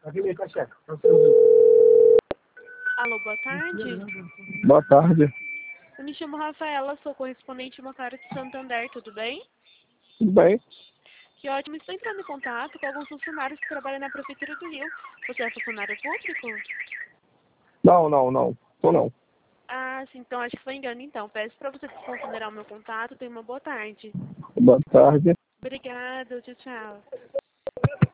Alô, boa tarde. Boa tarde. Eu me chamo Rafaela, sou correspondente Macaro de Santander, tudo bem? Tudo bem? Que ótimo, estou entrando em contato com alguns funcionários que trabalham na Prefeitura do Rio. Você é funcionário público? Não. Tô não. Ah, sim, então acho que foi engano então. Peço para você desconsiderar o meu contato, tenha uma boa tarde. Boa tarde. Obrigada, tchau, tchau.